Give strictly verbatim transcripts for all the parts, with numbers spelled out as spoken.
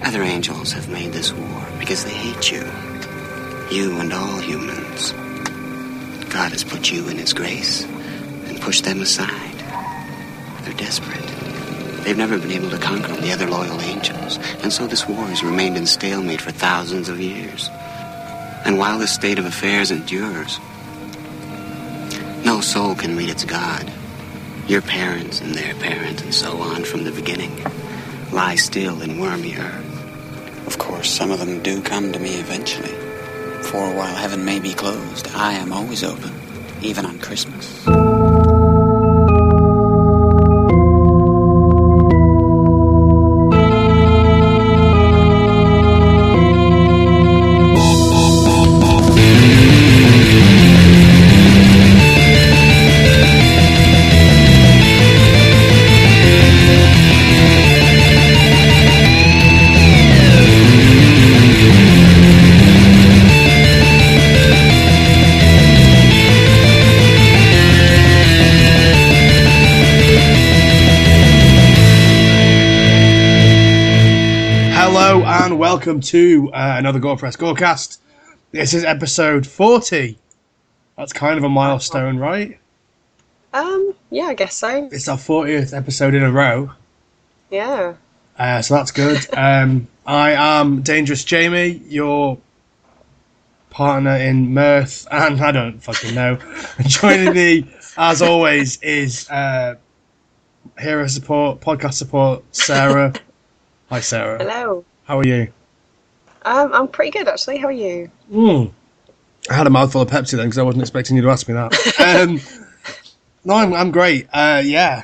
Other angels have made this war because they hate you. You and all humans. God has put you in his grace and pushed them aside. They're desperate. They've never been able to conquer the other loyal angels, and so this war has remained in stalemate for thousands of years. And while this state of affairs endures, no soul can meet its God. Your parents and their parents and so on from the beginning lie still in wormy earth. Of course, some of them do come to me eventually. For while heaven may be closed, I am always open, even on Christmas. Welcome to uh, another Gore Press Gorecast. This is episode forty. That's kind of a milestone, right? Um, yeah, I guess so. It's our fortieth episode in a row. Yeah. Uh, so that's good. um, I am Dangerous Jamie, your partner in mirth, and I don't fucking know. Joining me, as always, is uh, hero support, podcast support, Sarah. Hi, Sarah. Hello. How are you? Um, I'm pretty good, actually. How are you? Mm. I had a mouthful of Pepsi then because I wasn't expecting you to ask me that. um, no, I'm I'm great. Uh, yeah,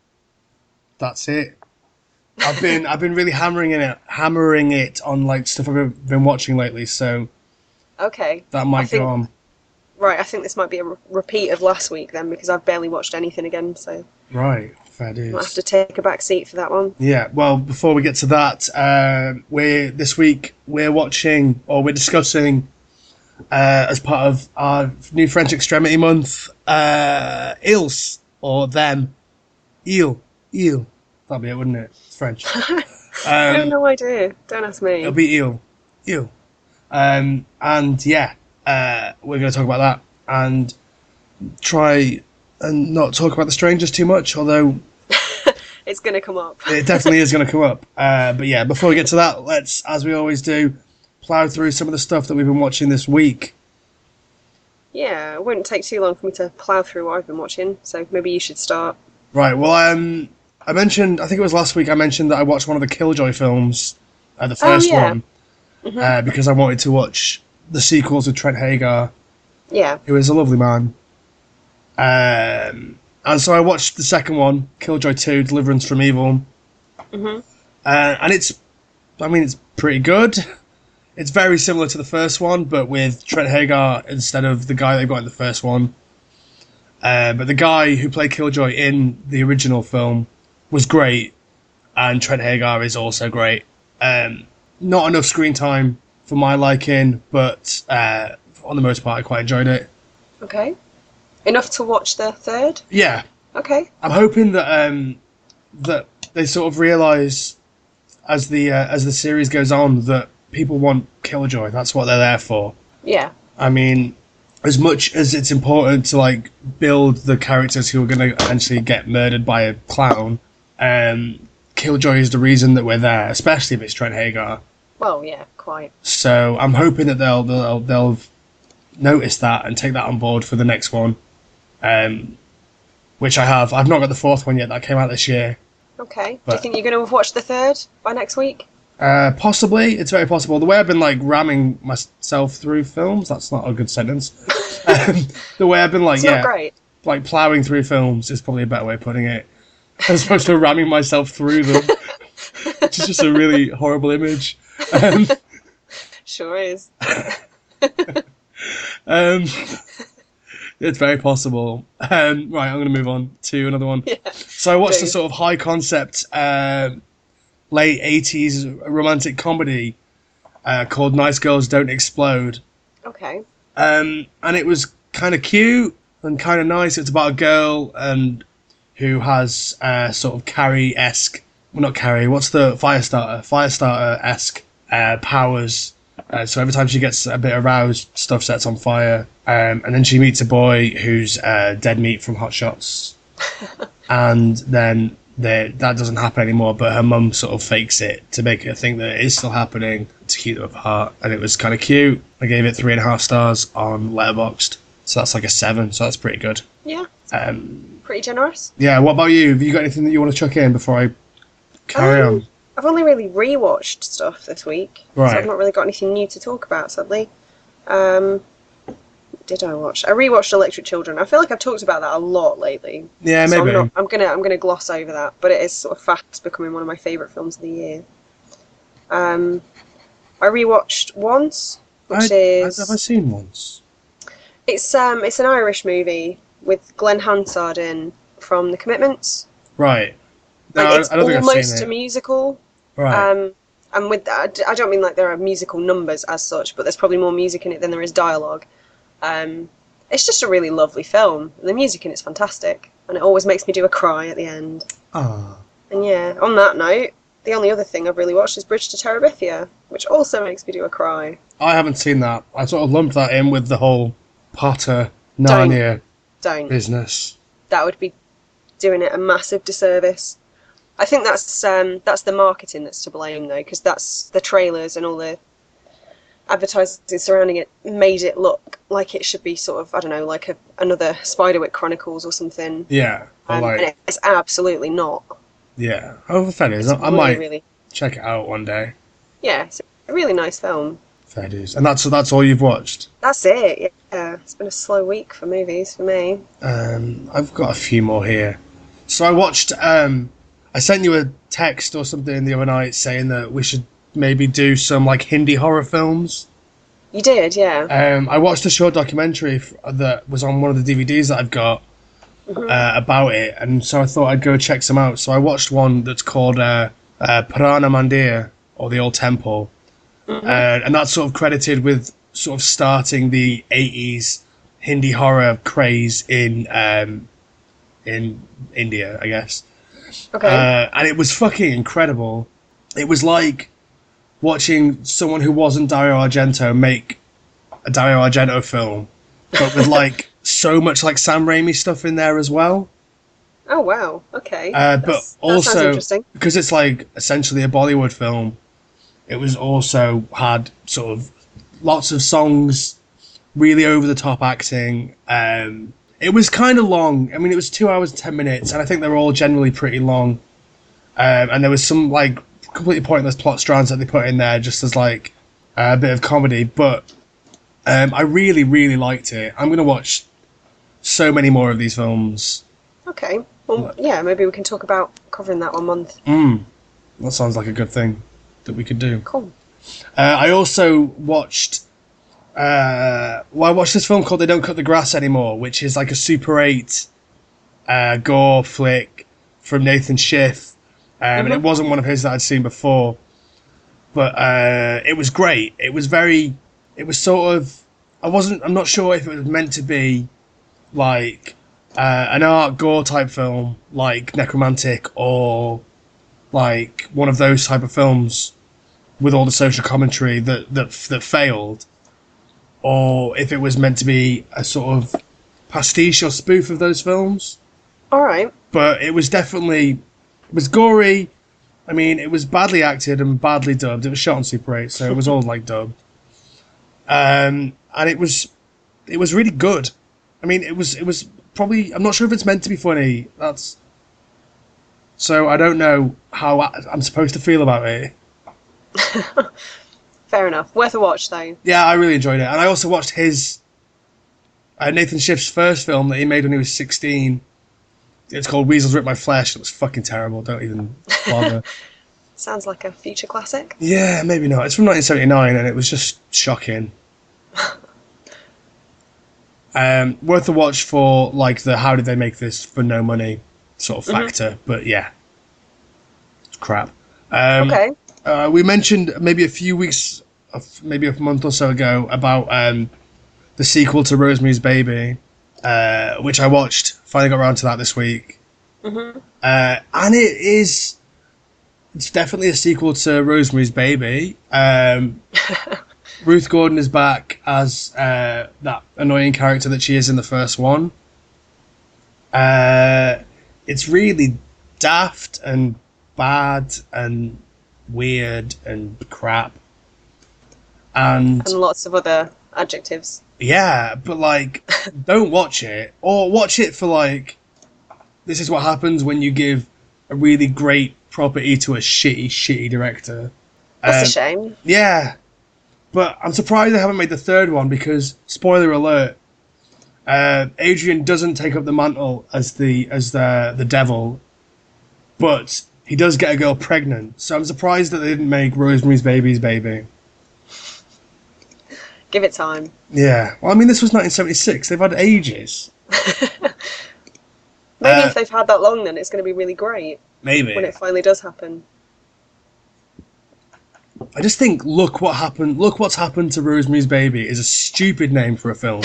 that's it. I've been I've been really hammering it hammering it on like stuff I've been watching lately. So okay, that might think, go on. Right, I think this might be a re- repeat of last week then because I've barely watched anything again. So right, fair dues. I'll have to take a back seat for that one. Yeah. Well, before we get to that, uh, we're this week we're watching or we're discussing. Uh, as part of our new French Extremity Month, uh, Ils, or them, Il, Il. That'd be it, wouldn't it? It's French. Um, I have no idea. Don't ask me. It'll be Il, Il. Um, and yeah, uh, we're going to talk about that and try and not talk about The Strangers too much, although it's going to come up. It definitely is going to come up. Uh, but yeah, before we get to that, let's, as we always do, plough through some of the stuff that we've been watching this week. Yeah, it wouldn't take too long for me to plough through what I've been watching, so maybe you should start. Right, well, um, I mentioned, I think it was last week, I mentioned that I watched one of the Killjoy films, uh, the first oh, yeah. one, mm-hmm. uh, because I wanted to watch the sequels with Trent Hagar, yeah, who is a lovely man. Um, and so I watched the second one, Killjoy two, Deliverance from Evil. mm-hmm. uh, and it's, I mean, it's pretty good. It's very similar to the first one, but with Trent Hagar instead of the guy they got in the first one. Uh, but the guy who played Killjoy in the original film was great, and Trent Hagar is also great. Um, not enough screen time for my liking, but uh, on the most part, I quite enjoyed it. Okay. Enough to watch the third? Yeah. Okay. I'm hoping that um, that they sort of realise as the uh, as the series goes on that people want Killjoy. That's what they're there for. Yeah. I mean, as much as it's important to like build the characters who are going to eventually get murdered by a clown, um, Killjoy is the reason that we're there, especially if it's Trent Hagar. Well, yeah, quite. So I'm hoping that they'll they'll they'll notice that and take that on board for the next one, um, which I have. I've not got the fourth one yet. That came out this year. Okay. But, do you think you're going to have watched the third by next week? Uh, possibly. It's very possible. The way I've been like ramming myself through films, that's not a good sentence. um, the way I've been like, it's yeah, not great. like ploughing through films is probably a better way of putting it, as opposed to ramming myself through them, which is just a really horrible image. Um, sure is. um, it's very possible. Um, right, I'm going to move on to another one. Yeah. So I watched Do. a sort of high concept uh, late eighties romantic comedy uh, called Nice Girls Don't Explode. Okay. Um, and it was kind of cute and kind of nice. It's about a girl and who has a sort of Carrie-esque well, not Carrie. What's the Firestarter? Firestarter-esque uh, powers. Uh, so every time she gets a bit aroused, stuff sets on fire. Um, and then she meets a boy who's uh, dead meat from Hot Shots. And then they, that doesn't happen anymore, but her mum sort of fakes it to make her think that it is still happening to keep them apart. And it was kind of cute. I gave it three and a half stars on Letterboxd. So that's like a seven, so that's pretty good. Yeah. Um, Pretty generous. yeah, what about you? Have you got anything that you want to chuck in before I carry Um, on? I've only really rewatched stuff this week, so Right. I've not really got anything new to talk about, sadly. Um, what did I watch? I rewatched Electric Children. I feel like I've talked about that a lot lately. Yeah, so maybe. I'm, not, I'm gonna I'm gonna gloss over that, but it is sort of fast becoming one of my favourite films of the year. Um, I rewatched Once, which I, is have I seen once? it's um it's an Irish movie with Glenn Hansard in from The Commitments. Right. No, And I, it's I don't think I've almost seen a it. musical. Right. Um, and with that, I don't mean like there are musical numbers as such, but there's probably more music in it than there is dialogue. Um, it's just a really lovely film. The music in it's fantastic, and it always makes me do a cry at the end. Ah. And yeah, on that note, the only other thing I've really watched is Bridge to Terabithia, which also makes me do a cry. I haven't seen that. I sort of lumped that in with the whole Potter Narnia Don't. business. That would be doing it a massive disservice. I think that's um, that's the marketing that's to blame, though, because that's the trailers and all the advertising surrounding it made it look like it should be sort of, I don't know, like a, another Spiderwick Chronicles or something. Yeah. Or Um, like, and it's absolutely not. yeah. Oh, fair dues. It's I, I really, might really, check it out one day. yeah, it's a really nice film. Fair dues. And that's that's all you've watched? That's it. Yeah, it's been a slow week for movies for me. Um, I've got a few more here. So I watched. Um, I sent you a text or something the other night saying that we should maybe do some like Hindi horror films. You did, yeah. Um, I watched a short documentary f- that was on one of the D V Ds that I've got uh, about it, and so I thought I'd go check some out. So I watched one that's called uh, uh, Purana Mandir, or the Old Temple, uh, and that's sort of credited with sort of starting the eighties Hindi horror craze in um, in India, I guess. Okay. Uh, and it was fucking incredible. It was like watching someone who wasn't Dario Argento make a Dario Argento film, but with like so much like Sam Raimi stuff in there as well. oh, wow. Okay. Uh, but That's- that sounds also interesting. because it's like essentially a Bollywood film, it was also had sort of lots of songs, really over the top acting. Um, it was kind of long. I mean, it was two hours and ten minutes, and I think they were all generally pretty long. Um, and there was some like completely pointless plot strands that they put in there just as like a bit of comedy. But um, I really, really liked it. I'm gonna watch so many more of these films. Okay. Well, yeah, maybe we can talk about covering that one month. Mm, that sounds like a good thing that we could do. Cool. Uh, I also watched. Uh, well, I watched this film called "They Don't Cut the Grass Anymore," which is like a Super eight uh, gore flick from Nathan Schiff, um, and it wasn't one of his that I'd seen before, but uh, it was great. It was very. It was sort of. I wasn't. I'm not sure if it was meant to be like uh, an art gore type film, like Necromantic, or like one of those type of films with all the social commentary that that that failed, or if it was meant to be a sort of pastiche or spoof of those films. All right. But it was definitely it was gory. I mean, it was badly acted and badly dubbed. It was shot on Super eight, so it was all like dubbed. Um, and it was it was really good. I mean, it was it was probably. I'm not sure if it's meant to be funny. That's so I don't know how I, I'm supposed to feel about it. Fair enough. Worth a watch, though. Yeah, I really enjoyed it, and I also watched his uh, Nathan Schiff's first film that he made when he was sixteen. It's called Weasels Rip My Flesh. It was fucking terrible. Don't even bother. Sounds like a future classic. Yeah, maybe not. It's from nineteen seventy-nine, and it was just shocking. um, worth a watch for like the how did they make this for no money sort of factor, mm-hmm. but yeah, it's crap. Um, Okay. Uh, we mentioned maybe a few weeks, maybe a month or so ago, about um, the sequel to Rosemary's Baby, uh, which I watched. Finally got around to that this week. Mm-hmm. Uh, and it is it's definitely a sequel to Rosemary's Baby. Um, Ruth Gordon is back as uh, that annoying character that she is in the first one. Uh, it's really daft and bad and weird and crap. And, and lots of other adjectives. Yeah, but like, don't watch it. Or watch it for like, this is what happens when you give a really great property to a shitty, shitty director. That's um, a shame. Yeah. But I'm surprised they haven't made the third one because, spoiler alert, uh, Adrian doesn't take up the mantle as the as the the devil, but he does get a girl pregnant. So I'm surprised that they didn't make Rosemary's Baby's baby. Give it time. Yeah. Well, I mean, this was nineteen seventy-six. They've had ages. Maybe uh, if they've had that long, then it's going to be really great. Maybe. When it finally does happen. I just think, look what happened. Look what's happened to Rosemary's Baby is a stupid name for a film.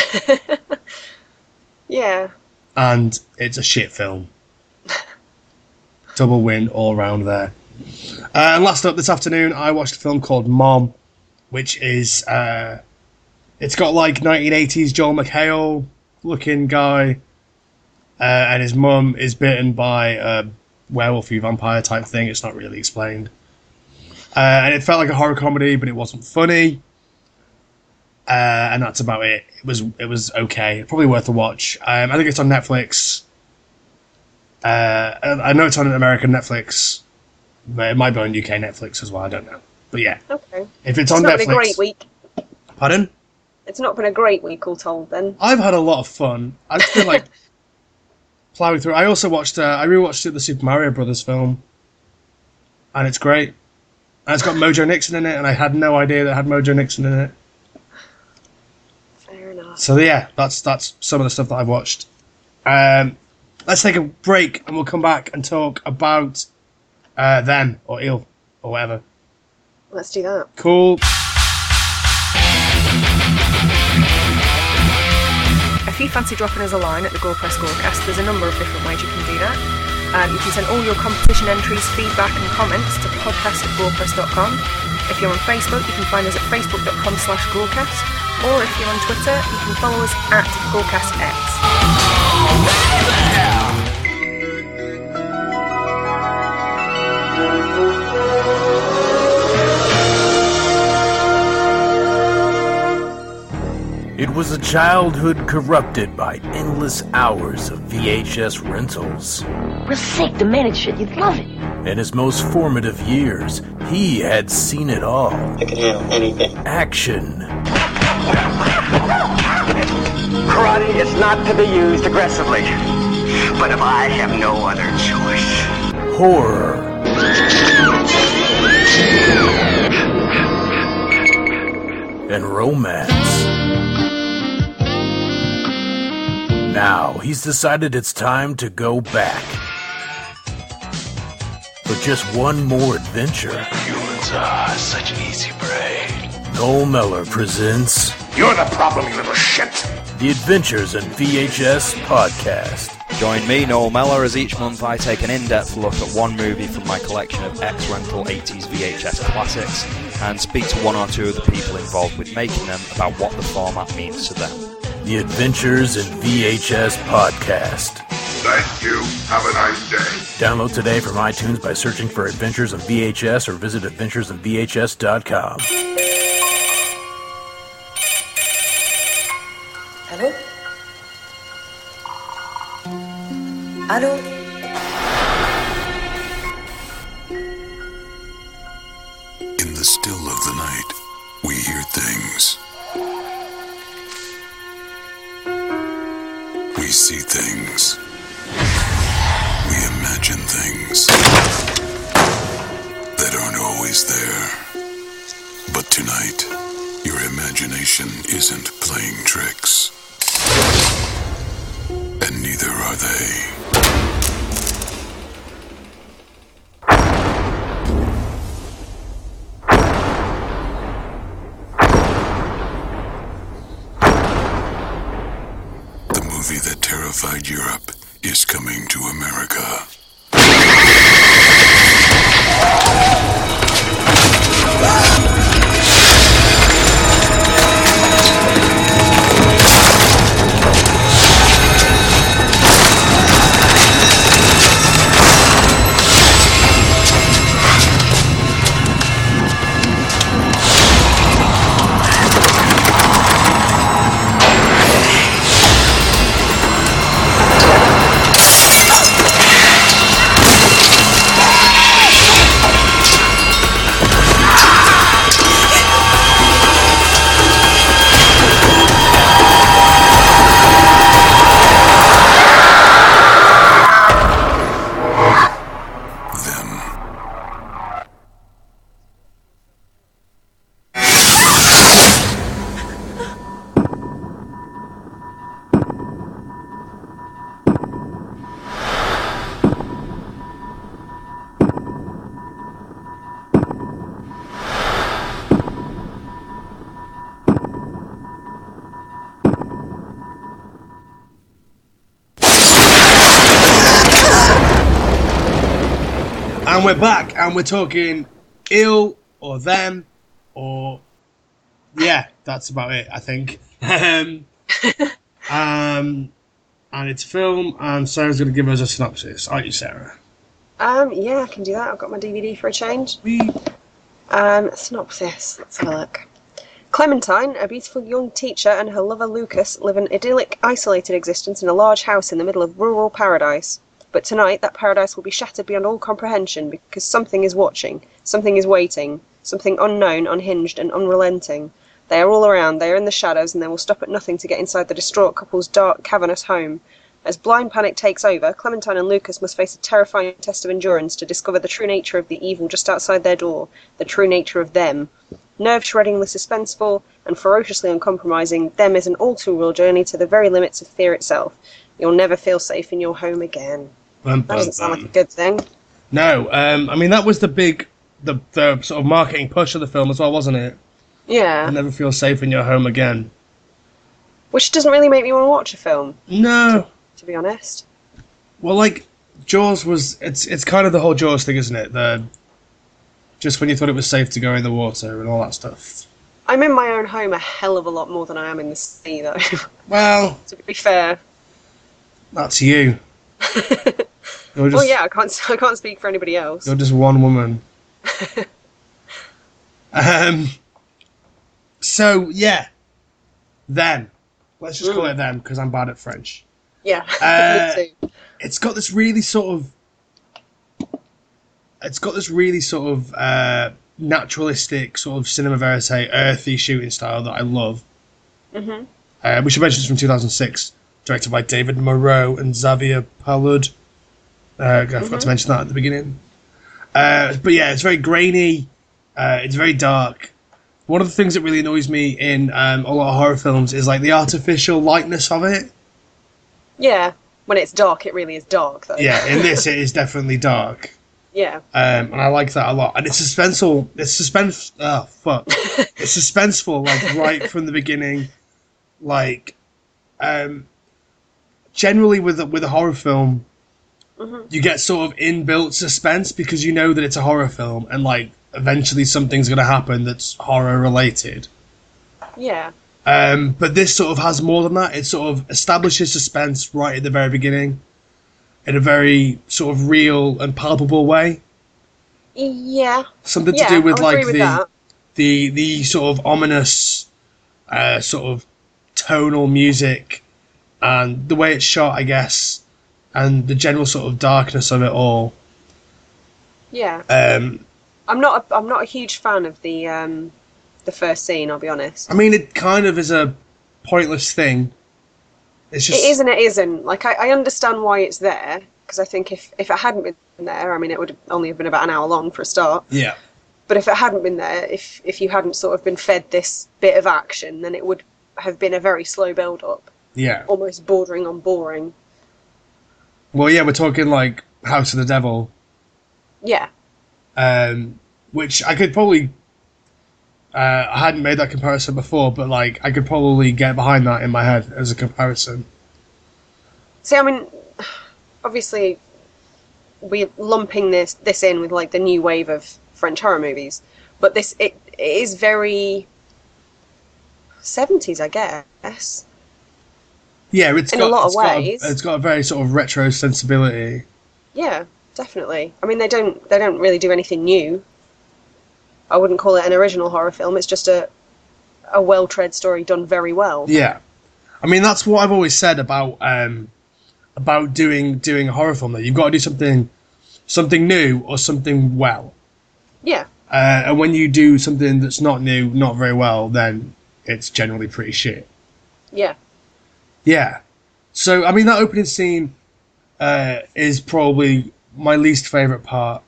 Yeah. And it's a shit film. Double win all round there. Uh, and last up this afternoon, I watched a film called Mom, which is, uh, it's got like nineteen eighties Joel McHale looking guy, uh, and his mum is bitten by a werewolfy vampire type thing. It's not really explained. Uh, and it felt like a horror comedy, but it wasn't funny. Uh, and that's about it. It was it was okay. Probably worth a watch. Um, I think it's on Netflix. Uh, I know it's on American Netflix, but it might be on U K Netflix as well. I don't know. But yeah. Okay. If it's, it's on not Netflix. Been a great week. Pardon? It's not been a great week, all told. Then I've had a lot of fun. I just feel like plowing through. I also watched. Uh, I rewatched the Super Mario Brothers film, and it's great. And it's got Mojo Nixon in it, and I had no idea that it had Mojo Nixon in it. Fair enough. So yeah, that's that's some of the stuff that I've watched. Um, let's take a break, and we'll come back and talk about uh, them or ill or whatever. Let's do that. Cool. If you fancy dropping us a line at the Gorepress Gorecast, there's a number of different ways you can do that. Um, you can send all your competition entries, feedback and comments to podcast at gorepress dot com. If you're on Facebook, you can find us at facebook dot com slash gorecast. Or if you're on Twitter, you can follow us at GorecastX. It was a childhood corrupted by endless hours of V H S rentals. Real sick, demented shit. You'd love it. In his most formative years, he had seen it all. I can handle anything. Action. Karate is not to be used aggressively. But if I have no other choice. Horror. And romance. Now, he's decided it's time to go back. For just one more adventure. Humans are such an easy prey. Noel Mellor presents... You're the problem, you little shit! The Adventures in V H S Podcast. Join me, Noel Mellor, as each month I take an in-depth look at one movie from my collection of ex-rental eighties V H S classics and speak to one or two of the people involved with making them about what the format means to them. The Adventures in V H S Podcast. Thank you. Have a nice day. Download today from iTunes by searching for Adventures in V H S or visit adventures in V H S dot com. Allô? Allô? In the still of the night, we hear things. We see things. We imagine things that aren't always there. But tonight, your imagination isn't playing tricks. And neither are they. The movie that terrified Europe is coming to America. And we're back, and we're talking ill or them or yeah, that's about it. I think. Um, um, and it's a film, and Sarah's going to give us a synopsis, aren't you, Sarah? Um, yeah, I can do that. I've got my D V D for a change. We. Um, synopsis. Let's have a look. Clementine, a beautiful young teacher, and her lover Lucas live an idyllic, isolated existence in a large house in the middle of rural paradise. But tonight, that paradise will be shattered beyond all comprehension because something is watching, something is waiting, something unknown, unhinged, and unrelenting. They are all around, they are in the shadows, and they will stop at nothing to get inside the distraught couple's dark, cavernous home. As blind panic takes over, Clementine and Lucas must face a terrifying test of endurance to discover the true nature of the evil just outside their door, the true nature of them. Nerve-shreddingly suspenseful and ferociously uncompromising, Them is an all-too-real journey to the very limits of fear itself. You'll never feel safe in your home again. Bum, That bum, doesn't sound bum. like a good thing. No, um, I mean that was the big, the the sort of marketing push of the film as well, wasn't it? Yeah. You'll never feel safe in your home again. Which doesn't really make me want to watch a film, No. to be honest. Well, like Jaws was, it's it's kind of the whole Jaws thing, isn't it? The just when you thought it was safe to go in the water and all that stuff. I'm in my own home a hell of a lot more than I am in the sea, though. Well, to be fair. that's you. You're just, Well, yeah, I can't. I can't speak for anybody else. You're just one woman. um. So yeah, them. Let's just call Mm. it them because I'm bad at French. Yeah, Uh, me too. It's got this really sort of. It's got this really sort of uh, naturalistic sort of cinema verite, earthy shooting style that I love. Mm-hmm. Uh, we should mention it's from two thousand six, directed by David Moreau and Xavier Palud. Uh, I forgot Mhm. to mention that at the beginning. Uh, but yeah, it's very grainy. Uh, it's very dark. One of the things that really annoys me in um, a lot of horror films is like the artificial lightness of it. Yeah, when it's dark, it really is dark, though. Yeah, in this it is definitely dark. Yeah. Um, and I like that a lot. And it's suspenseful. It's suspense. Oh fuck! It's suspenseful, like right from the beginning. Like, um, generally with a, with a horror film, Mhm. you get sort of inbuilt suspense because you know that it's a horror film, and like eventually something's going to happen that's horror related. Yeah. Um, but this sort of has more than that. It sort of establishes suspense right at the very beginning, in a very sort of real and palpable way. Yeah. Something to Yeah, do with I'll agree like with the that. the the sort of ominous uh, sort of tonal music and the way it's shot, I guess, and the general sort of darkness of it all. Yeah. Um, I'm not. A, I'm not a huge fan of the um, the first scene. I'll be honest. I mean, it kind of is a pointless thing. It's just It is and it isn't. Like I, I understand why it's there because I think if if it hadn't been there, I mean, it would only have been about an hour long for a start. yeah. But if it hadn't been there, if if you hadn't sort of been fed this bit of action, then it would have been a very slow build up, Yeah. almost bordering on boring. Well, yeah, we're talking like House of the Devil, Yeah. um, which I could probably. Uh, I hadn't made that comparison before, but like I could probably get behind that in my head as a comparison. See, I mean, obviously, we're lumping this this in with like the new wave of French horror movies, but this it, it is very seventies, I guess. Yeah, it's In got a lot of it's got ways. A, it's got a very sort of retro sensibility. Yeah, definitely. I mean, they don't they don't really do anything new. I wouldn't call it an original horror film. It's just a a well-tread story done very well. Yeah, I mean that's what I've always said about um, about doing doing a horror film. That you've got to do something something new or something well. Yeah. Uh, and when you do something that's not new, not very well, then it's generally pretty shit. Yeah. Yeah. So I mean that opening scene uh, is probably my least favourite part.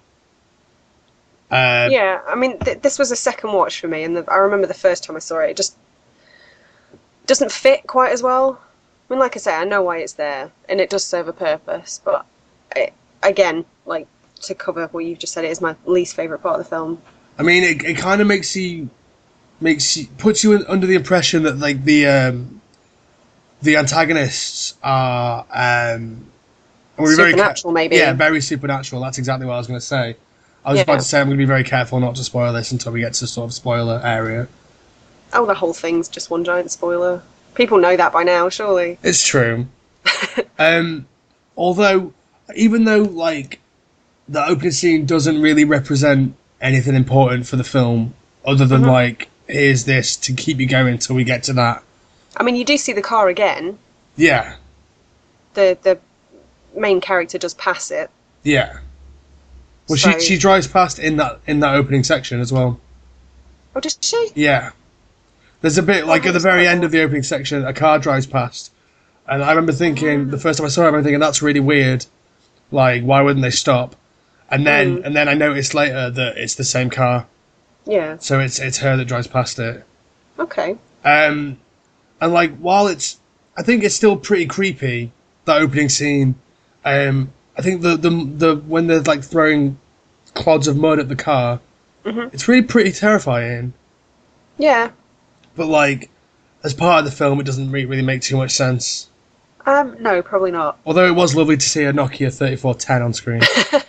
Uh, Yeah, I mean, th- this was a second watch for me, and the, I remember the first time I saw it, it just doesn't fit quite as well. I mean, like I say, I know why it's there, and it does serve a purpose, but it, again, like, to cover what you've just said, it is my least favourite part of the film. I mean, it, it kind of makes you makes you puts you in, under the impression that like the um, the antagonists are um, are we very ca- Supernatural, maybe. Yeah, very supernatural. That's exactly what I was going to say. I was Yeah. about to say I'm going to be very careful not to spoil this until we get to sort of spoiler area. Oh, the whole thing's just one giant spoiler. People know that by now, surely. It's true. um, although, even though like the opening scene doesn't really represent anything important for the film, other than Mhm. like here's this to keep you going until we get to that. I mean, you do see the car again. Yeah, The the main character does pass it. yeah. Well, So- she she drives past in that in that opening section as well. Oh, does she? Yeah. There's a bit, like, at the very end of the opening section, a car drives past. And I remember thinking, the first time I saw it, I remember thinking, that's really weird. Like, why wouldn't they stop? And then Mm. and then I noticed later that it's the same car. Yeah. So it's it's her that drives past it. Okay. Um, and, like, while it's... I think it's still pretty creepy, that opening scene. Um, I think the, the, the when they're, like, throwing clods of mud at the car, Mhm. it's really pretty terrifying. Yeah. But, like, as part of the film, it doesn't re- really make too much sense. Um. No, probably not. Although it was lovely to see a Nokia thirty-four ten on screen.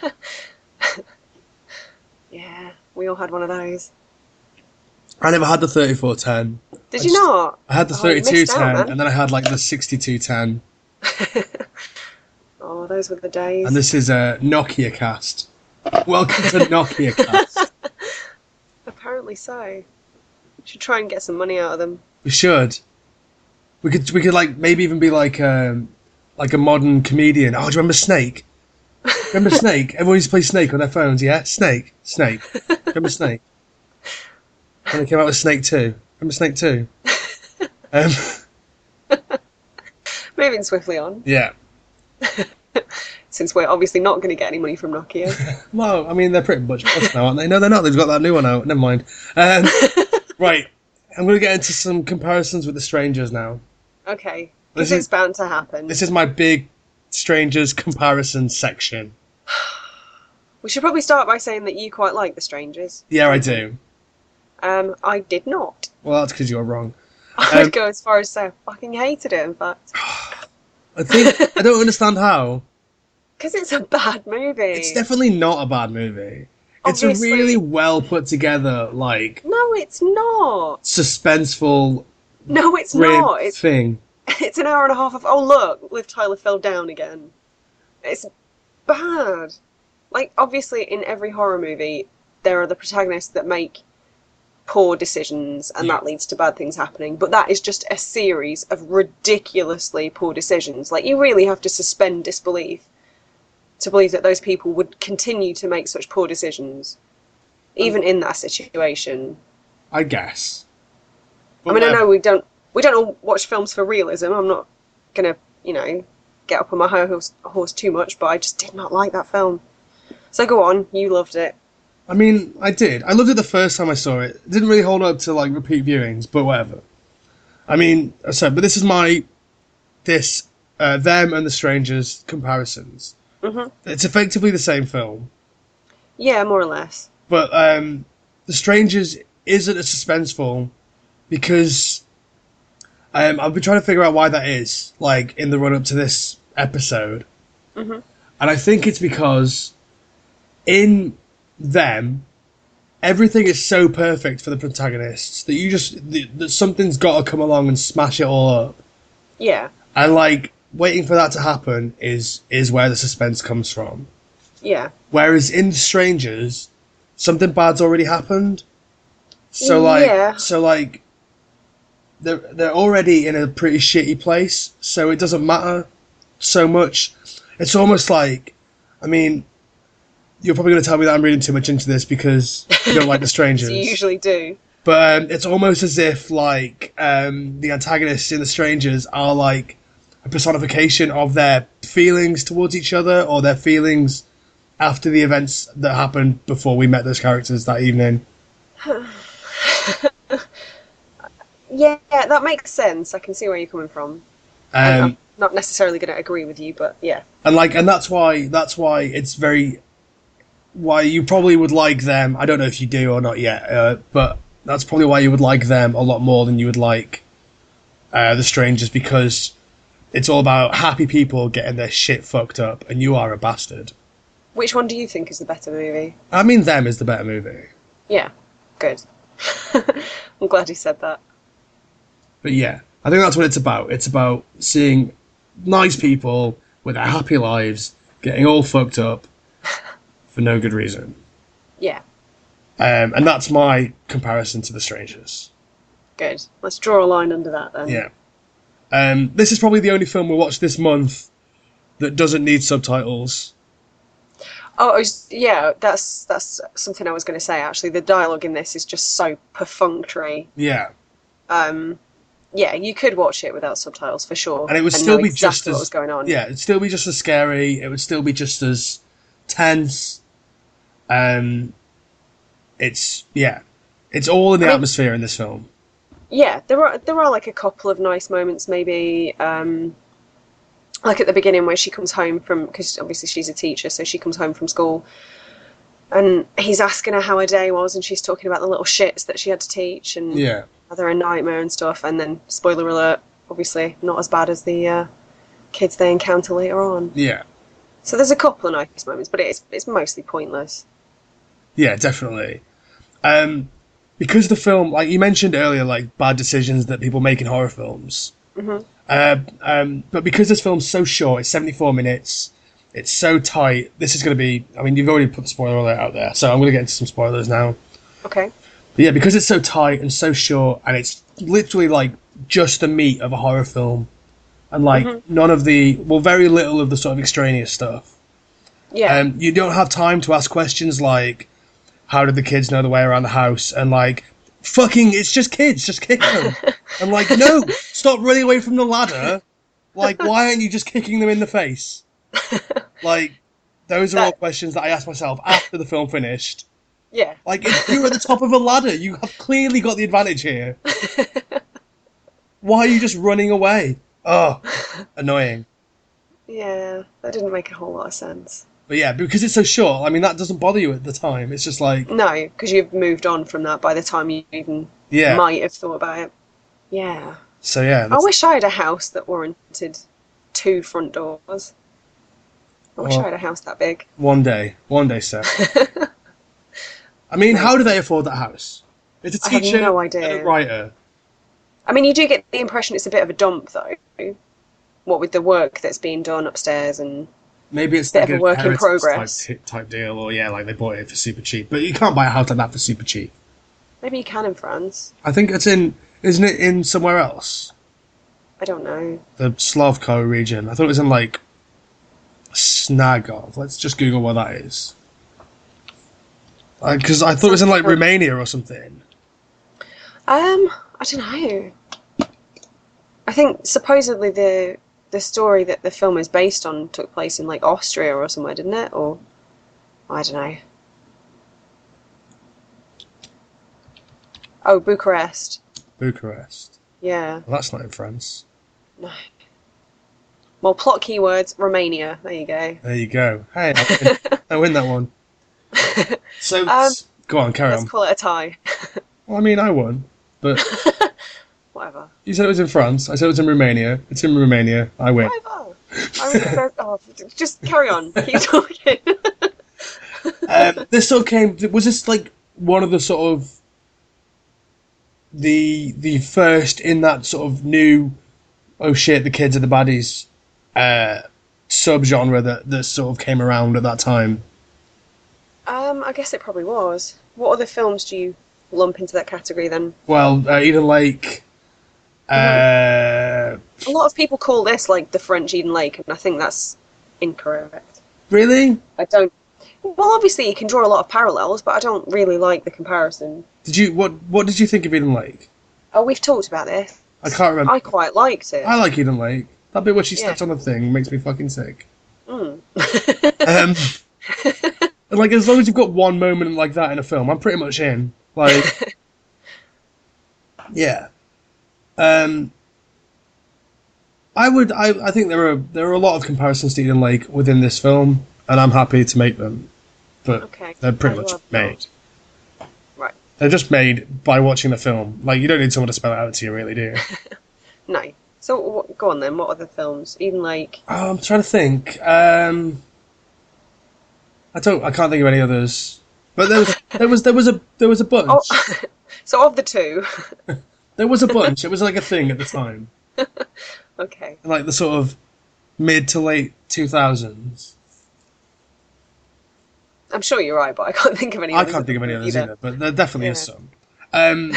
Yeah. We all had one of those. I never had the thirty-four ten. Did I you just- not? I had the Oh, you thirty-two missed out, ten, man. and then I had, like, the sixty-two ten. Oh, those were the days. And this is a Nokia cast. Welcome to Nokia cast. Apparently so. Should try and get some money out of them. We should. We could, we could like, maybe even be like, um, like a modern comedian. Oh, do you remember Snake? Remember Snake? Everyone used to play Snake on their phones, yeah? Snake. Snake. Remember Snake? When they came out with Snake two. Remember Snake two? Um, Moving swiftly on, yeah. since we're obviously not going to get any money from Nokia. Well, I mean, they're pretty much us now, aren't they? No, they're not. They've got that new one out. Never mind. Um, right. I'm going to get into some comparisons with The Strangers now. Okay. This Because is- it's bound to happen. This is my big Strangers comparison section. We should probably start by saying that you quite like The Strangers. Yeah, I do. Um, I did not. Well, that's because you're wrong. I'd Um, go as far as say I fucking hated it, in fact. I think I don't understand how. Because it's a bad movie. It's definitely not a bad movie. It's Obviously. a really well put together, like, No, it's not. suspenseful No, it's grim not. It's, thing. it's an hour and a half of, oh, look, Liv Tyler fell down again. It's bad. Like, obviously, in every horror movie, there are the protagonists that make poor decisions, and Yeah. that leads to bad things happening. But that is just a series of ridiculously poor decisions. Like, you really have to suspend disbelief to believe that those people would continue to make such poor decisions, even in that situation. I guess. I mean, I know we don't we don't all watch films for realism. I'm not gonna, you know, get up on my high horse, horse too much, but I just did not like that film. So go on, you loved it. I mean, I did. I loved it the first time I saw it. It didn't really hold up to, like, repeat viewings, but whatever. I mean, so, but this is my, this, uh, them and The Strangers comparisons. hmm It's effectively the same film, Yeah, more or less. but um, The Strangers isn't as suspenseful because um, I've been trying to figure out why that is, like, in the run-up to this episode. hmm And I think it's because in them, everything is so perfect for the protagonists that you just, that that something's got to come along and smash it all up. Yeah, And, like, waiting for that to happen is is where the suspense comes from. yeah, Whereas in Strangers, something bad's already happened. So like, Yeah. so like, they're they're already in a pretty shitty place. So it doesn't matter so much. It's almost like, I mean, you're probably going to tell me that I'm reading too much into this because you don't like The Strangers. so you usually do. But um, it's almost as if like um, the antagonists in The Strangers are like a personification of their feelings towards each other or their feelings after the events that happened before we met those characters that evening. Yeah, that makes sense. I can see where you're coming from. I'm- Um, I'm not necessarily going to agree with you, but yeah. and like, and that's why that's why it's very why you probably would like them. I don't know if you do or not yet, uh, but that's probably why you would like them a lot more than you would like uh, The Strangers, because it's all about happy people getting their shit fucked up, and you are a bastard. Which one do you think is the better movie? I mean, Them is the better movie. Yeah, good. I'm glad you said that. But yeah, I think that's what it's about. It's about seeing nice people with their happy lives getting all fucked up for no good reason. Yeah. Um, and that's my comparison to The Strangers. Good. Let's draw a line under that then. Yeah. Um, this is probably the only film we'll watch this month that doesn't need subtitles. Oh, I was, yeah, that's that's something I was going to say, actually. The dialogue in this is just so perfunctory. Yeah. Um, yeah, you could watch it without subtitles, for sure. And it would and still know be exactly just as... what was going on. Yeah, it'd still be just as scary. It would still be just as tense. Um, it's, yeah. It's all in the I mean, atmosphere in this film. Yeah, there are there are like a couple of nice moments, maybe, um, like at the beginning where she comes home from, because obviously she's a teacher, so she comes home from school, and he's asking her how her day was, and she's talking about the little shits that she had to teach, and yeah. how they're a nightmare and stuff, and then, spoiler alert, obviously not as bad as the uh, kids they encounter later on. Yeah. So there's a couple of nice moments, but it's it's mostly pointless. Yeah, definitely. Um... Because the film, like you mentioned earlier, like bad decisions that people make in horror films. Mm-hmm. Uh, um, but because this film's so short, it's seventy-four minutes, it's so tight, this is going to be... I mean, you've already put the spoiler alert out there, so I'm going to get into some spoilers now. Okay. But yeah, because it's so tight and so short, and it's literally like just the meat of a horror film, and like mm-hmm. none of the... Well, very little of the sort of extraneous stuff. Yeah. Um, you don't have time to ask questions like... How did the kids know the way around the house? And like, fucking, it's just kids, just kick them. And like, no, stop running away from the ladder. Like, why aren't you just kicking them in the face? Like, those are that... all questions that I asked myself after the film finished. Yeah. Like, if you're at the top of a ladder, you have clearly got the advantage here. Why are you just running away? Oh, annoying. Yeah, that didn't make a whole lot of sense. But yeah, because it's so short, I mean, that doesn't bother you at the time. It's just like... No, because you've moved on from that by the time you even yeah. might have thought about it. Yeah. So yeah. That's... I wish I had a house that warranted two front doors. I wish well, I had a house that big. One day. One day, sir. I mean, how do they afford that house? It's a teacher I have no idea. and a writer. I mean, you do get the impression it's a bit of a dump, though. What with the work that's being done upstairs and... Maybe it's bit like of a work in progress type, type deal, or yeah, like they bought it for super cheap. But you can't buy a house like that for super cheap. Maybe you can in France. I think it's in, isn't it in somewhere else? I don't know. The Slavko region. I thought it was in like Snagov. Let's just Google what that is. Because uh, I thought it was in like Romania or something. Um, I don't know. I think supposedly the. The story that the film is based on took place in, like, Austria or somewhere, didn't it? Or, I don't know. Oh, Bucharest. Bucharest. Yeah. Well, that's not in France. No. Well, plot keywords, Romania. There you go. There you go. Hey, I win, I win that one. So, um, go on, carry let's on. Let's call it a tie. Well, I mean, I won, but... Whatever. You said it was in France. I said it was in Romania. It's in Romania. I win. Whatever. I mean, oh, just carry on. Keep talking. um, this sort of came... Was this, like, one of the sort of... The the first in that sort of new... Oh, shit, the kids are the baddies... Uh, sub-genre that, that sort of came around at that time? Um, I guess it probably was. What other films do you lump into that category, then? Well, uh, Eden Lake... Uh, a lot of people call this like the French Eden Lake, and I think that's incorrect. Really? I don't. Well, obviously you can draw a lot of parallels, but I don't really like the comparison. Did you what? What did you think of Eden Lake? Oh, we've talked about this. I can't remember. I quite liked it. I like Eden Lake. That bit where she steps yeah. on the thing makes me fucking sick. Mm. um, and like as long as you've got one moment like that in a film, I'm pretty much in. Like, yeah. Um, I would. I, I think there are there are a lot of comparisons to Eden Lake within this film, and I'm happy to make them. But okay. they're pretty I much love made. That. Right. They're just made by watching the film. Like you don't need someone to spell it out to you, really, do you? No. So what, go on then. What other films? Eden Lake. Oh, I'm trying to think. Um, I don't. I can't think of any others. But there was there was there was a there was a bunch. Oh, so of the two, there was a bunch. It was like a thing at the time. Okay. Like the sort of mid to late two thousands. I'm sure you're right, but I can't think of any. I others can't think of any others either. either, but there definitely Yeah. is some. Um,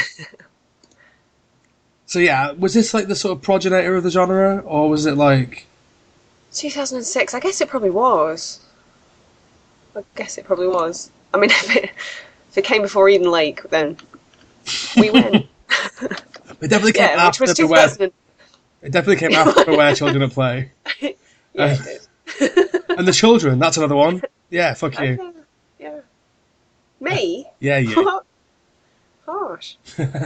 so yeah, was this like the sort of progenitor of the genre, or was it like? two thousand six. I guess it probably was. I guess it probably was. I mean, if it, if it came before Eden Lake, then we win. It definitely came Yeah, which after was Beware. two thousand. It definitely came after Beware Children at Play. Yeah, Uh, it did. and the Children, that's another one. Yeah, fuck you. Okay, yeah. Me? Yeah, you. Harsh.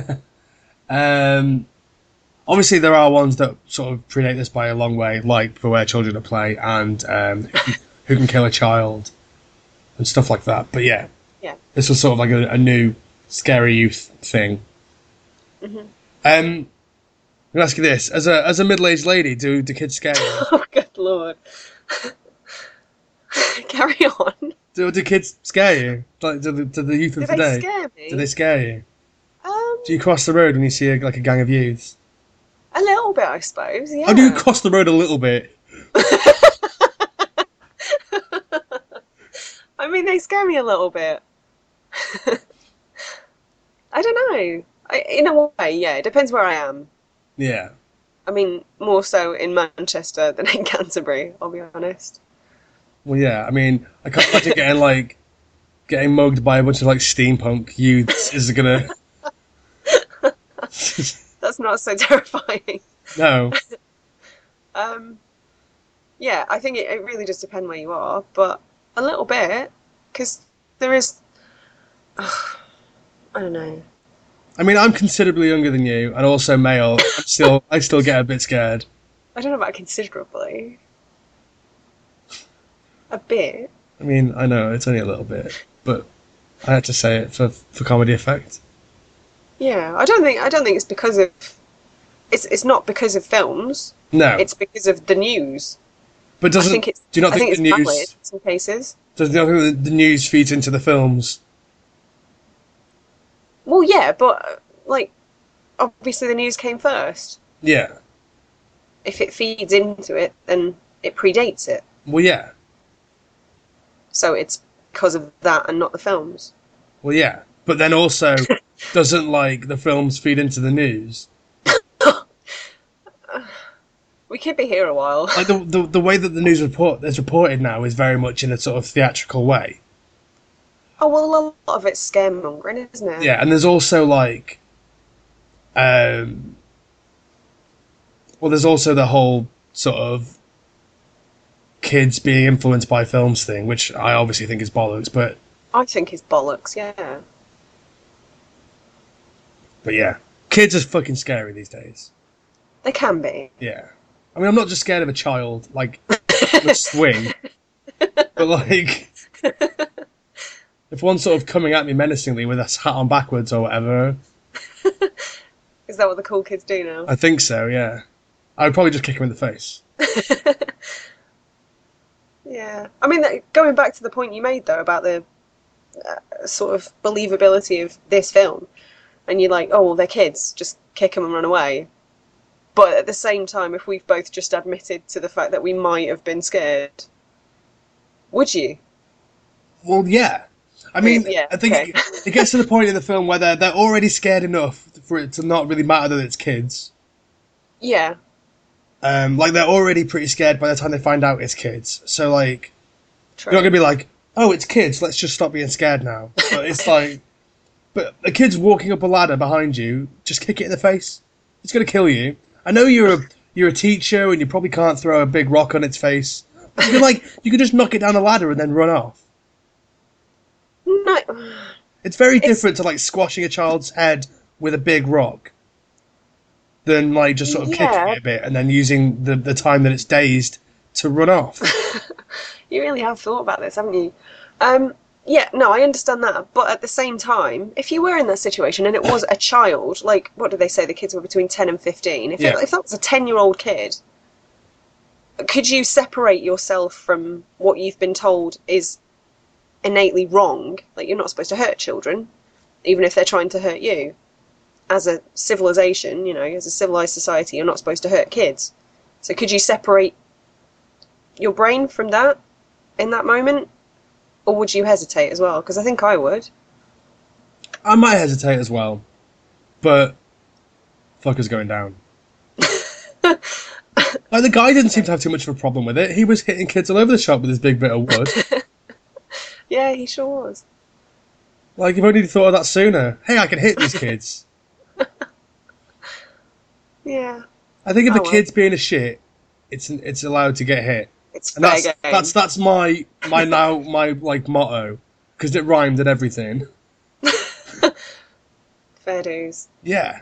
Um, obviously, there are ones that sort of predate this by a long way, like Beware Children at Play and um, Who Can- Who Can Kill a Child and stuff like that. But yeah, Yeah. this was sort of like a, a new scary youth thing. hmm Um, I'm gonna ask you this: as a as a middle aged lady, do do kids scare you? Oh, good lord. Carry on. Do do kids scare you? Like do the, do the youth of Do they today? scare me? Do they scare you? Um, Do you cross the road when you see a, like a gang of youths? a little bit, I suppose. Yeah. I do cross the road a little bit. I mean, they scare me a little bit. I don't know. I, in a way, yeah. It depends where I am. Yeah. I mean, more so in Manchester than in Canterbury, I'll be honest. Well, yeah. I mean, I can't imagine getting like getting mugged by a bunch of like steampunk youths is gonna. That's not so terrifying. No. Um, yeah, I think it, it really does depend where you are, but a little bit, because there is. I don't know. I mean, I'm considerably younger than you, and also male. I'm still, I still get a bit scared. I don't know about considerably. A bit. I mean, I know it's only a little bit, but I had to say it for for comedy effect. Yeah, I don't think I don't think it's because of. It's it's not because of films. No. It's because of the news. But doesn't I think it's, do you not I think, think the it's news? valid in some cases. Does you not think the, the news feeds into the films? Well, yeah, but uh, like, obviously the news came first. Yeah. If it feeds into it, then it predates it. Well, yeah. So it's because of that and not the films. Well, yeah. But then also, doesn't like the films feed into the news? We could be here a while. Like the the, the way that the news report is reported now is very much in a sort of theatrical way. Oh, well, a lot of it's scaremongering, isn't it? Yeah, and there's also like, um, well, there's also the whole sort of kids being influenced by films thing, which I obviously think is bollocks. But I think it's bollocks, yeah. but yeah, kids are fucking scary these days. They can be. Yeah, I mean, I'm not just scared of a child like with a swing, but like. If one's sort of coming at me menacingly with a hat on backwards or whatever. Is that what the cool kids do now? I think so, yeah. I would probably just kick him in the face. Yeah. I mean, that- going back to the point you made, though, about the uh, sort of believability of this film, and you're like, oh, well, they're kids, just kick them and run away. But at the same time, if we've both just admitted to the fact that we might have been scared, would you? Well, yeah. I mean, Yeah, I think okay. it, it gets to the point in the film where they're, they're already scared enough for it to not really matter that it's kids. Yeah. Um, like, they're already pretty scared by the time they find out it's kids. So, like, True. you're not going to be like, oh, it's kids, let's just stop being scared now. But it's like, but a kid's walking up a ladder behind you, just kick it in the face. It's going to kill you. I know you're a you're a teacher and you probably can't throw a big rock on its face. But you can, like, you could just knock it down the ladder and then run off. No. It's very different to like squashing a child's head with a big rock than like just sort of Yeah. kicking it a bit and then using the, the time that it's dazed to run off. You really have thought about this, haven't you? Um, yeah, no, I understand that. But at the same time, if you were in that situation and it was a child, like, what did they say? The kids were between ten and fifteen. If, Yeah. it, if that was a ten-year-old kid, could you separate yourself from what you've been told is innately wrong. Like, you're not supposed to hurt children, even if they're trying to hurt you. As a civilization, you know, as a civilized society, you're not supposed to hurt kids. So could you separate your brain from that in that moment? Or would you hesitate as well? Because I think I would. I might hesitate as well. But fucker's going down. Like, the guy didn't seem to have too much of a problem with it. He was hitting kids all over the shop with his big bit of wood. Yeah, he sure was. Like, you've only thought of that sooner. Hey, I can hit these kids. Yeah. I think if Oh, the well. kid's being a shit, it's it's allowed to get hit. It's And fair that's, game. that's that's my my now my like motto, because it rhymed and everything. Fair dues. Yeah.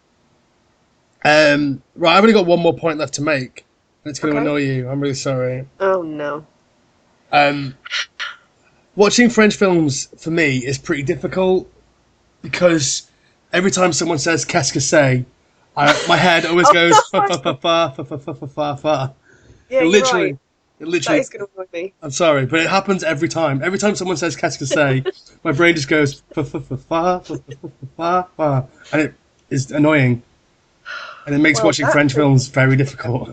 Um. Right, I've only got one more point left to make. And it's going to Okay. annoy you. I'm really sorry. Oh, no. Um. Watching French films for me is pretty difficult because every time someone says "qu'est-ce que c'est," I, my head always Oh, goes no. fa fa fa fa fa fa fa fa fa. Yeah, It you're literally, right. it That literally. is going to annoy me. I'm sorry, but it happens every time. Every time someone says "qu'est-ce que c'est," my brain just goes fa fa fa fa fa fa fa fa, and it is annoying, and it makes Well, watching that's French a- films very difficult.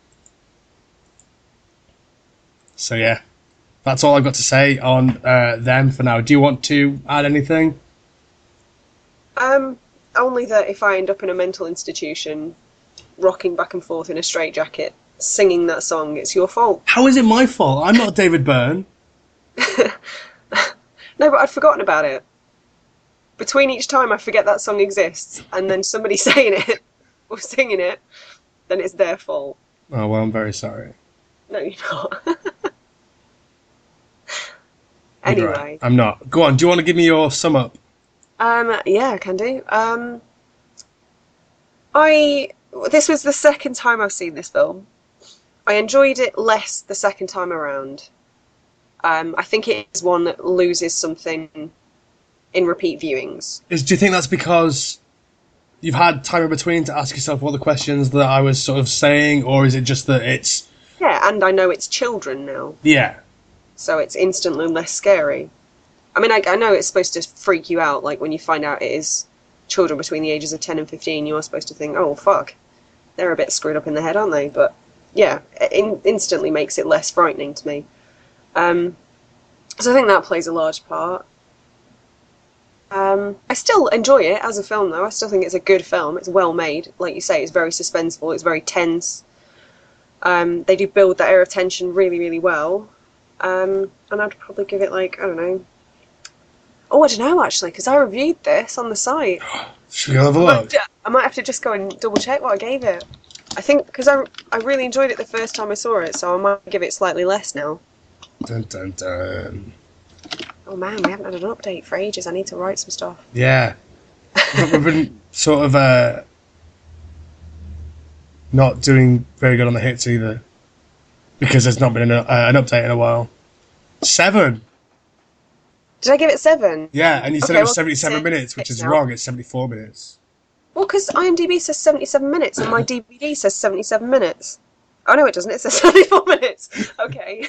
So yeah, that's all I've got to say on uh, them for now. Do you want to add anything? Um, only that if I end up in a mental institution, rocking back and forth in a straitjacket, singing that song, it's your fault. How is it my fault? I'm not David Byrne. No, but I'd forgotten about it. Between each time I forget that song exists, and then somebody saying it, or singing it, then it's their fault. Oh well, I'm very sorry. No, you're not. You're Anyway. right. I'm not. Go on. Do you want to give me your sum up? Um, yeah, I can do. Um, I this was the second time I've seen this film. I enjoyed it less the second time around. Um, I think it is one that loses something in repeat viewings. Is do you think that's because you've had time in between to ask yourself all the questions that I was sort of saying, or is it just that it's Yeah, and I know it's children now, yeah, so it's instantly less scary. I mean, I, I know it's supposed to freak you out, like when you find out it is children between the ages of ten and fifteen, you are supposed to think, oh, fuck, they're a bit screwed up in the head, aren't they? But yeah, it in, instantly makes it less frightening to me. Um, so I think that plays a large part. Um, I still enjoy it as a film, though. I still think it's a good film. It's well made. Like you say, it's very suspenseful. It's very tense. Um, they do build that air of tension really, really well. Um, and I'd probably give it, like, I don't know. Oh, I don't know, actually, because I reviewed this on the site. should we go have a I might, look? ju- I might have to just go and double check what I gave it. I think, because I, I really enjoyed it the first time I saw it, so I might give it slightly less now. Dun, dun, dun. Oh man, we haven't had an update for ages. I need to write some stuff. Yeah, We've- we've been sort of uh, not doing very good on the hits either, because there's not been an, uh, an update in a while. Seven. Did I give it seven? Yeah, and you said Okay, it was well, seventy-seven six minutes, which is now. wrong. It's seventy-four minutes. Well, because IMDb says seventy-seven minutes and my D V D says seventy-seven minutes. Oh, no, it doesn't. It says seventy-four minutes. Okay.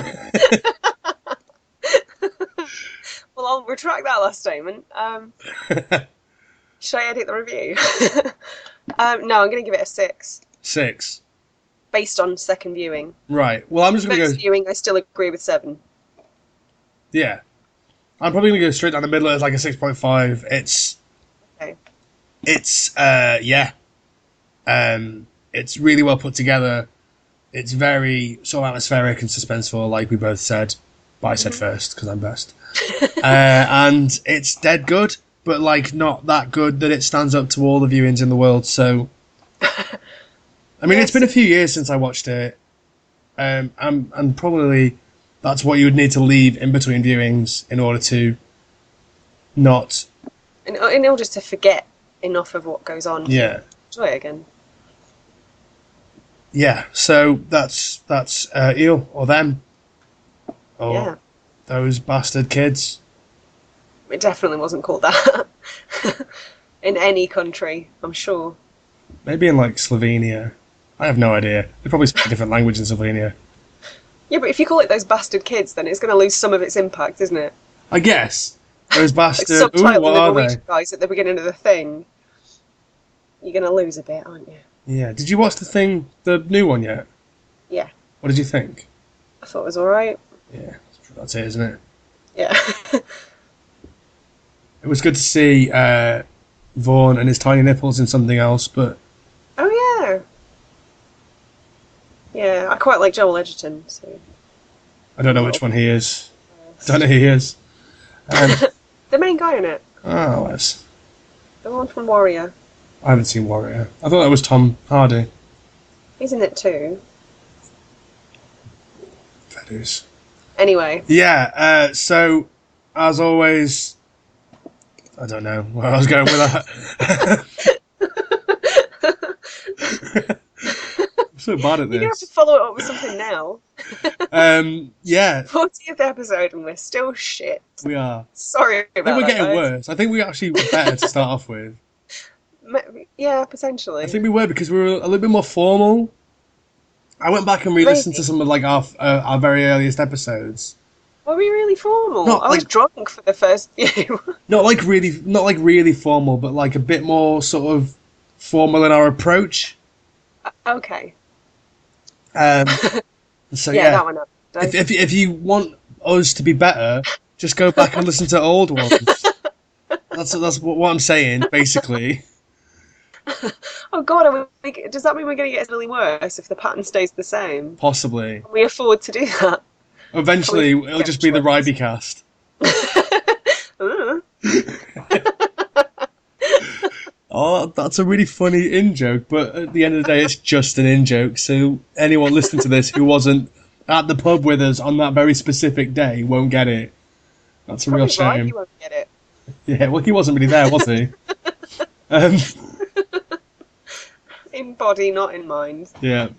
Well, I'll retract that last statement. Um, should I edit the review? um, no, I'm going to give it a six, Six. based on second viewing. Right. Well, I'm just going to First go. viewing, I still agree with seven. Yeah. I'm probably going to go straight down the middle as like a six point five. It's. Okay. It's, uh, yeah. Um, it's really well put together. It's very sort of atmospheric and suspenseful, like we both said. But I said first, because I'm best. uh, and it's dead good, but like not that good that it stands up to all the viewings in the world. So, I mean, it's been a few years since I watched it. Um, and, and probably that's what you would need to leave in between viewings in order to not... In, in order to forget enough of what goes on. Yeah. Enjoy it again. Yeah, so that's that's uh, Eel, or them. Or Yeah. those bastard kids. It definitely wasn't called that. In any country, I'm sure. Maybe in like Slovenia. I have no idea. They probably speak a different language in Slovenia. Yeah, but if you call it Those Bastard Kids, then it's going to lose some of its impact, isn't it? I guess. Those bastard... Like, Ooh, subtitling what the are Norwegian they? guys at the beginning of the thing. You're going to lose a bit, aren't you? Yeah. Did you watch the thing, the new one yet? Yeah. What did you think? I thought it was alright. Yeah, that's it, isn't it? Yeah. It was good to see uh, Vaughn and his tiny nipples in something else, but... Oh, yeah. Yeah, I quite like Joel Edgerton, so... I don't know which one he is. I don't know who he is. Um, the main guy in it. oh, yes. The one from Warrior. I haven't seen Warrior. I thought that was Tom Hardy. He's in it too. Fair dues. Anyway. Yeah, uh, so, as always... I don't know where I was going with that. I'm so bad at this. You're going to have to follow it up with something now. um, yeah. fortieth episode and we're still shit. We are. Sorry about that. I think we're getting guys. worse. I think we actually were better to start off with. Yeah, potentially. I think we were because we were a little bit more formal. I went back and re-listened Maybe. to some of like our uh, our very earliest episodes. Were we really formal? Not I was like- drunk for the first few. Not like really, not like really formal, but like a bit more sort of formal in our approach. Okay. Um, so yeah, yeah, that one up. if, if if you want us to be better, just go back and listen to old ones. That's that's what, what I'm saying, basically. Oh god, are we, does that mean we're going to get really worse if the pattern stays the same? Possibly. Can we afford to do that? Eventually, Can we it'll just be the Ryby cast. Uh. Oh, that's a really funny in-joke, but at the end of the day, it's just an in-joke, so anyone listening to this who wasn't at the pub with us on that very specific day won't get it. That's a real Probably right, shame. you won't get it. Yeah, well, he wasn't really there, was he? um, In body, not in mind. yeah.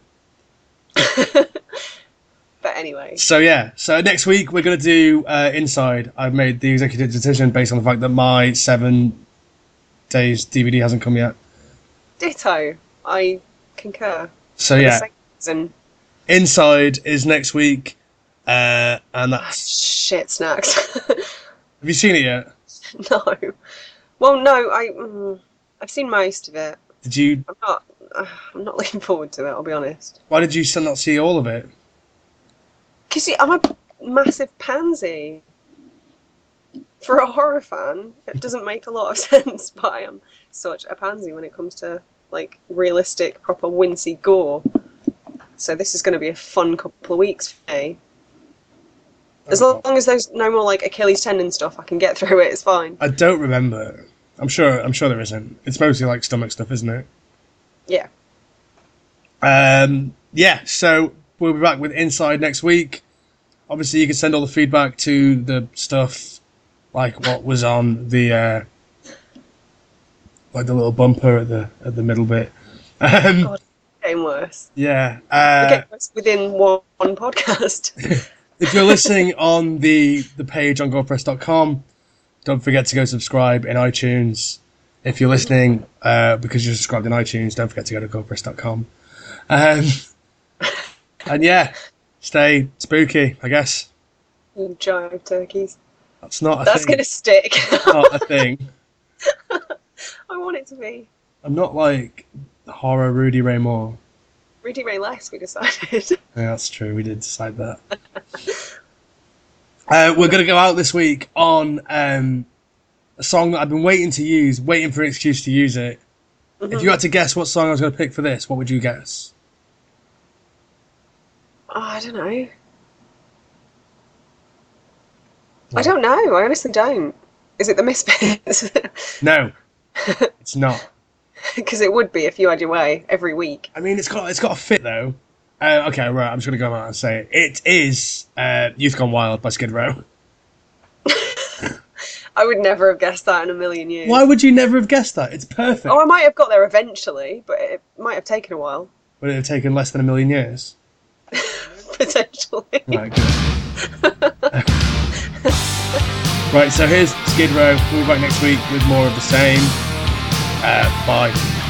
But anyway. So, yeah. So, next week, we're going to do uh, Inside. I've made the executive decision based on the fact that my seven days D V D hasn't come yet. Ditto. I concur. So, For the yeah. second reason. Inside is next week, uh, and that's... Shit snacks. Have you seen it yet? No. Well, no, I, mm, I've seen most of it. Did you... I'm not, uh, I'm not looking forward to it, I'll be honest. Why did you still not see all of it? Because I'm a massive pansy. For a horror fan, it doesn't make a lot of sense, but I am such a pansy when it comes to like realistic, proper wincy gore. So this is going to be a fun couple of weeks for me. As long as there's no more like Achilles tendon stuff, I can get through it. It's fine. I don't remember. I'm sure. I'm sure there isn't. It's mostly like stomach stuff, isn't it? Yeah. Um. Yeah. So we'll be back with Inside next week. Obviously, you can send all the feedback to the stuff, like what was on the, uh, like the little bumper at the at the middle bit. Um, God, it's getting worse. yeah. We're Uh, getting worse within one, one podcast. if you're listening on the the page on gorepress dot com, don't forget to go subscribe in iTunes. If you're listening uh, because you're subscribed in iTunes, don't forget to go to gorepress dot com. Um, and yeah, stay spooky, I guess. You giant turkeys. That's not a That's thing. going to stick. That's not a thing. I want it to be. I'm not like horror Rudy Ray Moore. Rudy Ray Less, we decided. Yeah, that's true. We did decide that. uh, we're going to go out this week on um, a song that I've been waiting to use, waiting for an excuse to use it. Mm-hmm. If you had to guess what song I was going to pick for this, what would you guess? Oh, I don't know. I don't know. I honestly don't. Is it the Misfits? No, it's not. Because it would be if you had your way every week. I mean, it's got it's got a fit though. Uh, okay, right. I'm just going to go out and say it. It is uh, "Youth Gone Wild" by Skid Row. I would never have guessed that in a million years. Why would you never have guessed that? It's perfect. Oh, I might have got there eventually, but it might have taken a while. Would it have taken less than a million years? Potentially. Right, good. Right, so here's Skid Row. We'll be back next week with more of the same. Uh, bye.